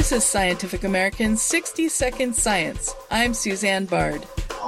This is Scientific American's 60-Second Science. I'm Suzanne Bard.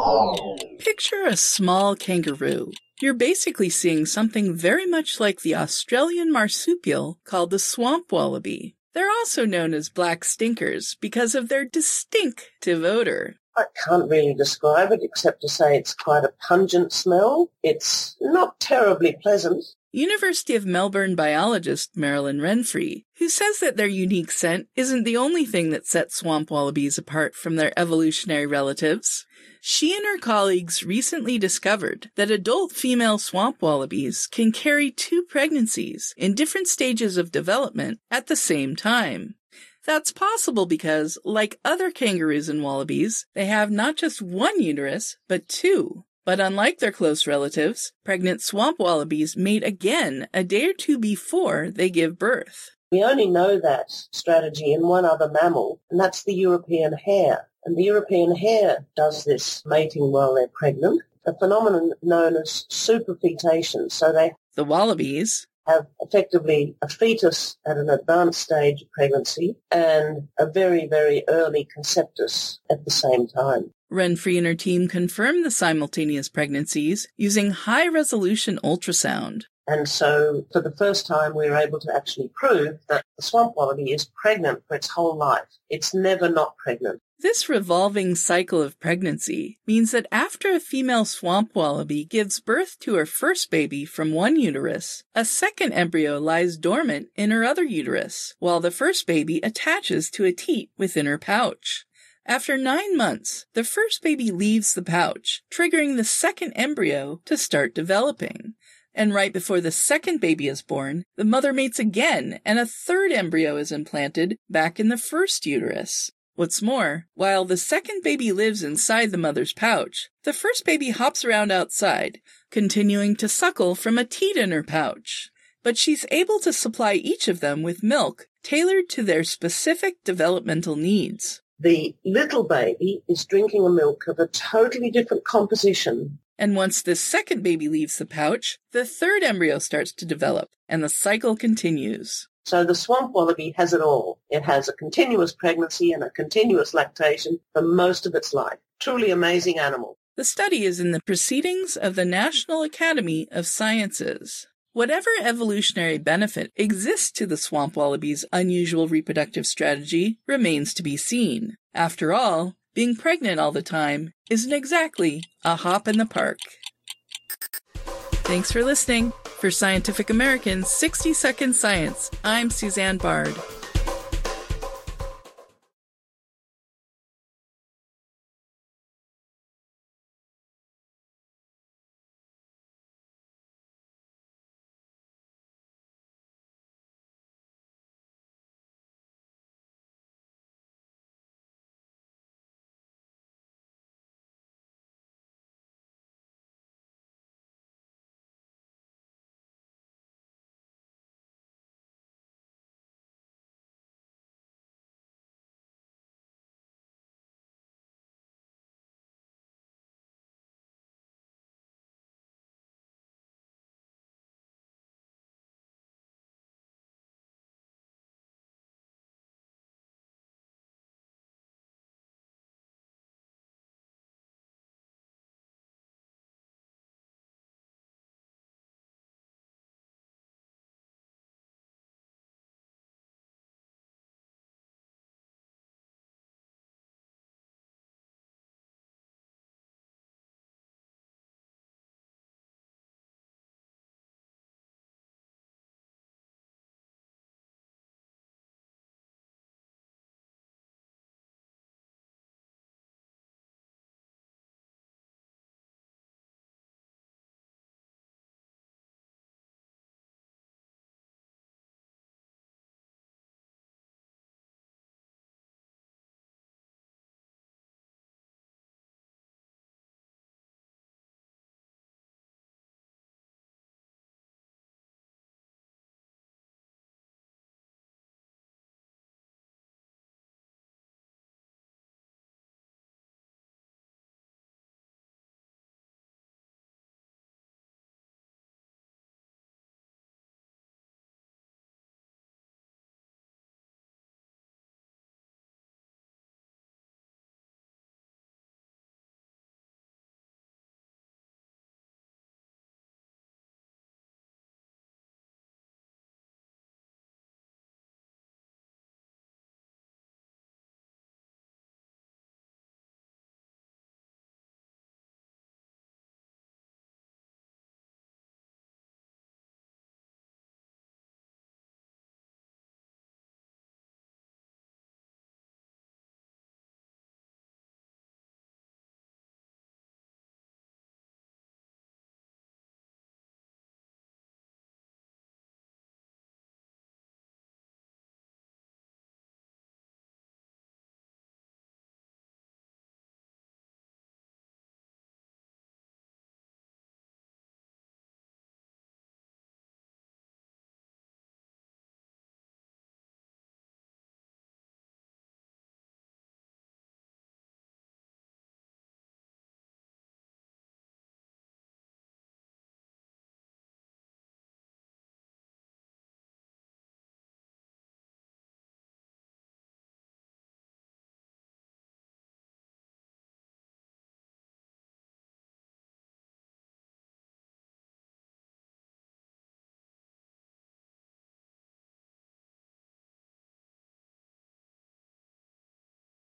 Picture a small kangaroo. You're basically seeing something very much like the Australian marsupial called the swamp wallaby. They're also known as black stinkers because of their distinctive odor. I can't really describe it except to say it's quite a pungent smell. It's not terribly pleasant. University of Melbourne biologist Marilyn Renfree, who says that their unique scent isn't the only thing that sets swamp wallabies apart from their evolutionary relatives. She and her colleagues recently discovered that adult female swamp wallabies can carry 2 pregnancies in different stages of development at the same time. That's possible because, like other kangaroos and wallabies, they have not just 1 uterus, but 2. But unlike their close relatives, pregnant swamp wallabies mate again a day or 2 before they give birth. We only know that strategy in one other mammal, and that's the European hare. And the European hare does this mating while they're pregnant, a phenomenon known as superfetation. So the wallabies have effectively a fetus at an advanced stage of pregnancy and a very, very early conceptus at the same time. Renfree and her team confirmed the simultaneous pregnancies using high-resolution ultrasound. And so, for the first time, we were able to actually prove that the swamp wallaby is pregnant for its whole life. It's never not pregnant. This revolving cycle of pregnancy means that after a female swamp wallaby gives birth to her first baby from one uterus, a second embryo lies dormant in her other uterus, while the first baby attaches to a teat within her pouch. After 9 months, the first baby leaves the pouch, triggering the second embryo to start developing. And right before the second baby is born, the mother mates again, and a third embryo is implanted back in the first uterus. What's more, while the second baby lives inside the mother's pouch, the first baby hops around outside, continuing to suckle from a teat in her pouch. But she's able to supply each of them with milk tailored to their specific developmental needs. The little baby is drinking a milk of a totally different composition. And once the second baby leaves the pouch, the third embryo starts to develop, and the cycle continues. So the swamp wallaby has it all. It has a continuous pregnancy and a continuous lactation for most of its life. Truly amazing animal. The study is in the Proceedings of the National Academy of Sciences. Whatever evolutionary benefit exists to the swamp wallaby's unusual reproductive strategy remains to be seen. After all, being pregnant all the time isn't exactly a hop in the park. Thanks for listening. For Scientific American's 60-Second Science, I'm Suzanne Bard.